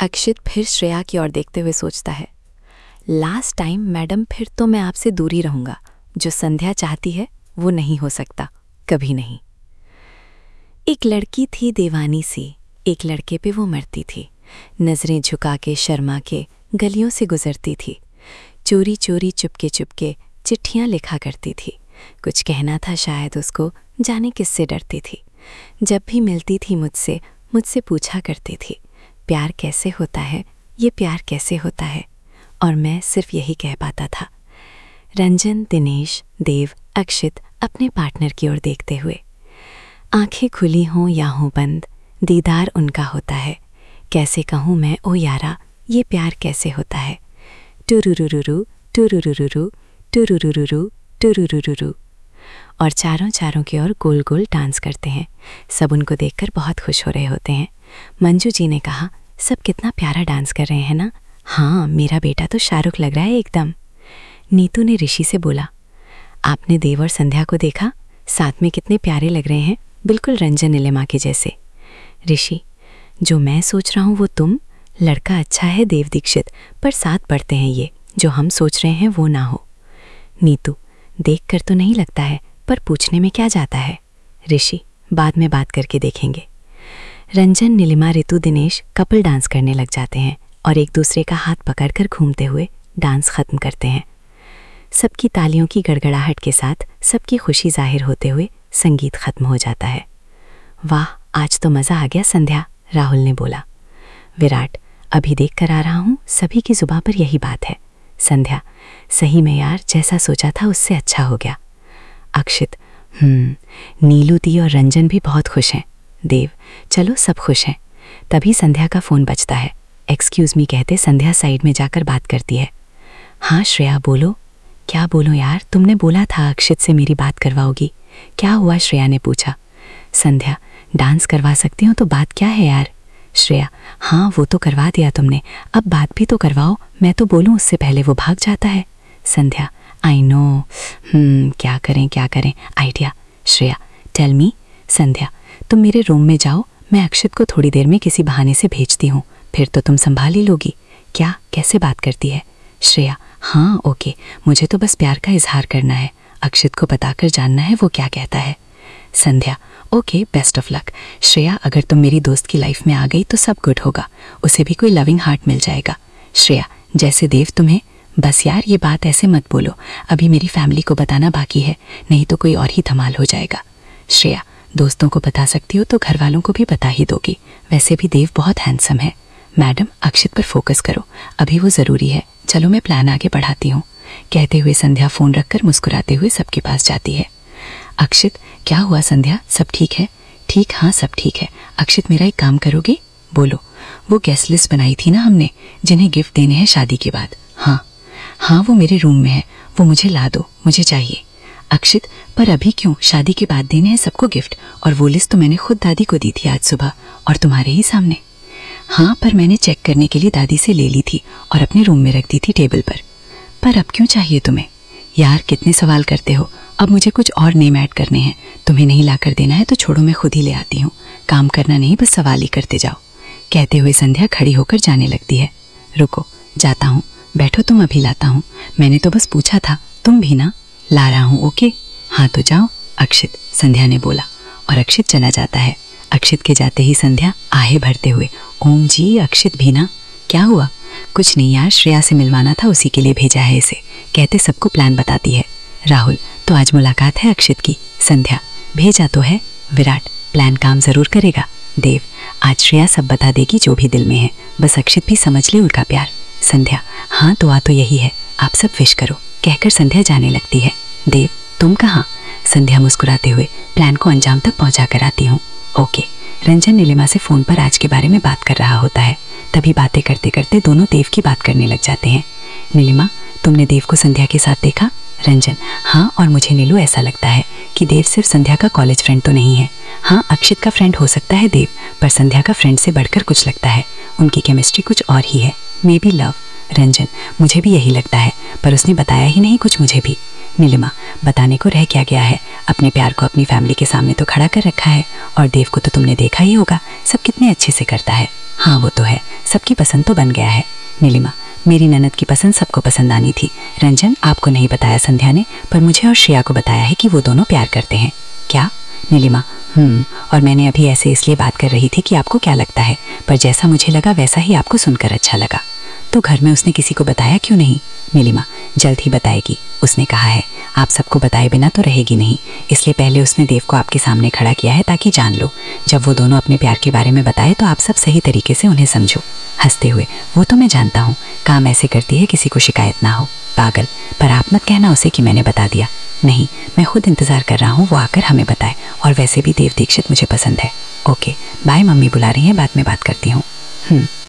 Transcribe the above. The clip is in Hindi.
अक्षित फिर श्रेया की ओर देखते हुए सोचता है, लास्ट टाइम मैडम, फिर तो मैं आपसे दूर ही रहूंगा। जो संध्या चाहती है वो नहीं हो सकता, कभी नहीं। एक लड़की थी दीवानी सी, एक लड़के पे वो मरती थी। नजरें झुका के शर्मा के गलियों से गुजरती थी। चोरी चोरी चुपके चुपके चिट्ठियां लिखा करती थी। कुछ कहना था शायद उसको, जाने किससे डरती थी। जब भी मिलती थी मुझसे पूछा करती थी, प्यार कैसे होता है, ये प्यार कैसे होता है। और मैं सिर्फ यही कह पाता था। रंजन, दिनेश, देव, अक्षित अपने पार्टनर की ओर देखते हुए। आंखें खुली हों या हों बंद, दीदार उनका होता है। कैसे कहूँ मैं ओ यारा, ये प्यार कैसे होता है। टुरुरुरुरु टुरुरुरुरु टुरुरुरुरु टुरुरुरुरु। और चारों की ओर गोल गोल डांस करते हैं। सब उनको देखकर बहुत खुश हो रहे होते हैं। मंजू जी ने कहा, सब कितना प्यारा डांस कर रहे हैं ना। हाँ, मेरा बेटा तो शाहरुख लग रहा है एकदम। नीतू ने ऋषि से बोला, आपने देव और संध्या को देखा, साथ में कितने प्यारे लग रहे हैं, बिल्कुल रंजन नीलिमा के जैसे। ऋषि, जो मैं सोच रहा हूँ वो तुम। लड़का अच्छा है देव दीक्षित, पर साथ बढ़ते हैं ये, जो हम सोच रहे हैं वो ना हो। नीतू, देख कर तो नहीं लगता है, पर पूछने में क्या जाता है। ऋषि, बाद में बात करके देखेंगे। रंजन, नीलिमा, ऋतु, दिनेश कपल डांस करने लग जाते हैं और एक दूसरे का हाथ पकड़कर घूमते हुए डांस खत्म करते हैं। सबकी तालियों की गड़गड़ाहट के साथ सबकी खुशी जाहिर होते हुए संगीत खत्म हो जाता है। वाह, आज तो मज़ा आ गया संध्या, राहुल ने बोला। विराट, अभी देख कर आ रहा हूँ, सभी की जुबां पर यही बात है। संध्या, सही में यार, जैसा सोचा था उससे अच्छा हो गया। अक्षित, नीलू दी और रंजन भी बहुत खुश हैं। देव, चलो सब खुश हैं। तभी संध्या का फ़ोन बजता है। एक्सक्यूज़ मी कहते संध्या साइड में जाकर बात करती है। हाँ श्रेया, बोलो। क्या बोलो यार, तुमने बोला था अक्षित से मेरी बात करवाओगी। क्या हुआ, श्रेया ने पूछा। संध्या, डांस करवा सकती हूँ तो बात क्या है यार। श्रेया, हाँ वो तो करवा दिया तुमने, अब बात भी तो करवाओ। मैं तो बोलूँ उससे पहले वो भाग जाता है। संध्या, आई नो, क्या करें idea. Shreya, tell me. Sandhya, तुम मेरे रूम में जाओ, मैं अक्षित को थोड़ी देर में किसी बहाने से भेजती हूँ, फिर तो तुम संभाल ही लोगी। क्या, कैसे बात करती है। श्रेया, हाँ ओके, मुझे तो बस प्यार का इजहार करना है, अक्षित को बताकर जानना है वो क्या कहता है। Sandhya, okay, best of luck. Shreya, अगर तुम मेरी दोस्त की लाइफ में आ गई तो सब गुड होगा, उसे भी कोई लविंग हार्ट मिल जाएगा। श्रेया, जैसे देव तुम्हें। बस यार ये बात ऐसे मत बोलो, अभी मेरी फैमिली को बताना बाकी है, नहीं तो कोई और ही धमाल हो जाएगा। श्रेया, दोस्तों को बता सकती हो तो घर वालों को भी बता ही दोगी, वैसे भी देव बहुत हैंडसम है। मैडम, अक्षित पर फोकस करो, अभी वो ज़रूरी है। चलो मैं प्लान आगे बढ़ाती हूँ, कहते हुए संध्या फ़ोन रखकर मुस्कुराते हुए सबके पास जाती है। अक्षित, क्या हुआ संध्या, सब ठीक है। ठीक, हाँ सब ठीक है। अक्षित, मेरा एक काम करोगी। बोलो। वो गेस्ट लिस्ट बनाई थी ना हमने, जिन्हें गिफ्ट देने हैं शादी के बाद। हाँ वो मेरे रूम में है, वो मुझे ला दो, मुझे चाहिए। अक्षित, पर अभी क्यों, शादी के बाद देने हैं सबको गिफ्ट, और वो लिस्ट तो मैंने खुद दादी को दी थी आज सुबह, और तुम्हारे ही सामने। हाँ, पर मैंने चेक करने के लिए दादी से ले ली थी और अपने रूम में रख दी थी टेबल पर अब क्यों चाहिए तुम्हें। यार कितने सवाल करते हो, अब मुझे कुछ और नेम ऐड करने हैं, तुम्हें नहीं ला कर देना है तो छोड़ो, मैं खुद ही ले आती हूँ। काम करना नहीं, बस सवाल ही करते जाओ, कहते हुए संध्या खड़ी होकर जाने लगती है। रुको, जाता हूँ, बैठो तुम, अभी लाता हूँ। मैंने तो बस पूछा था, तुम भी ना। ला रहा हूँ, ओके। हाँ तो जाओ अक्षित, संध्या ने बोला, और अक्षित चला जाता है। अक्षित के जाते ही संध्या आहे भरते हुए, ओम जी, अक्षित भी ना। क्या हुआ। कुछ नहीं यार, श्रेया से मिलवाना था, उसी के लिए भेजा है इसे, कहते सबको प्लान बताती है। राहुल, तो आज मुलाकात है अक्षित की। संध्या, भेजा तो है। विराट, प्लान काम जरूर करेगा। देव, आज श्रेया सब बता देगी जो भी दिल में है, बस अक्षित भी समझ ले उनका प्यार। संध्या, हाँ दुआ तो यही है, आप सब विश करो, कहकर संध्या जाने लगती है। देव, तुम कहाँ। संध्या मुस्कुराते हुए, प्लान को अंजाम तक पहुंचा कर आती हूँ। ओके। रंजन नीलिमा से फ़ोन पर आज के बारे में बात कर रहा होता है। तभी बातें करते करते दोनों देव की बात करने लग जाते हैं। नीलिमा, तुमने देव को संध्या के साथ देखा। रंजन, हाँ, और मुझे नीलू ऐसा लगता है कि देव सिर्फ संध्या का कॉलेज फ्रेंड तो नहीं है। हाँ, अक्षित का फ्रेंड हो सकता है देव, पर संध्या का फ्रेंड से बढ़कर कुछ लगता है, उनकी केमिस्ट्री कुछ और ही है, मे बी लव। रंजन, मुझे भी यही लगता है, पर उसने बताया ही नहीं कुछ मुझे भी। नीलिमा, बताने को रह क्या गया है, अपने प्यार को अपनी फैमिली के सामने तो खड़ा कर रखा है, और देव को तो तुमने देखा ही होगा, सब कितने अच्छे से करता है। हाँ वो तो है, सबकी पसंद तो बन गया है। नीलिमा, मेरी ननद की पसंद सबको पसंद आनी थी। रंजन, आपको नहीं बताया संध्या ने, पर मुझे और श्रेया को बताया है कि वो दोनों प्यार करते हैं। क्या? नीलिमा, और मैंने अभी ऐसे इसलिए बात कर रही थी कि आपको क्या लगता है, पर जैसा मुझे लगा वैसा ही आपको सुनकर अच्छा लगा। तो घर में उसने किसी को बताया क्यों नहीं? नीलिमा, जल्द ही बताएगी, उसने कहा है। आप सबको बताए बिना तो रहेगी नहीं, इसलिए पहले उसने देव को आपके सामने खड़ा किया है ताकि जान लो। जब वो दोनों अपने प्यार के बारे में बताए तो आप सब सही तरीके से उन्हें समझो। हंसते हुए, वो तो मैं जानता हूँ, काम ऐसे करती है किसी को शिकायत ना हो। पागल, पर आप मत कहना उसे कि मैंने बता दिया। नहीं, मैं खुद इंतजार कर रहा हूँ वो आकर हमें बताए। और वैसे भी देव दीक्षित मुझे पसंद है। ओके बाय, मम्मी बुला रही हैं, बाद में बात करती हूँ।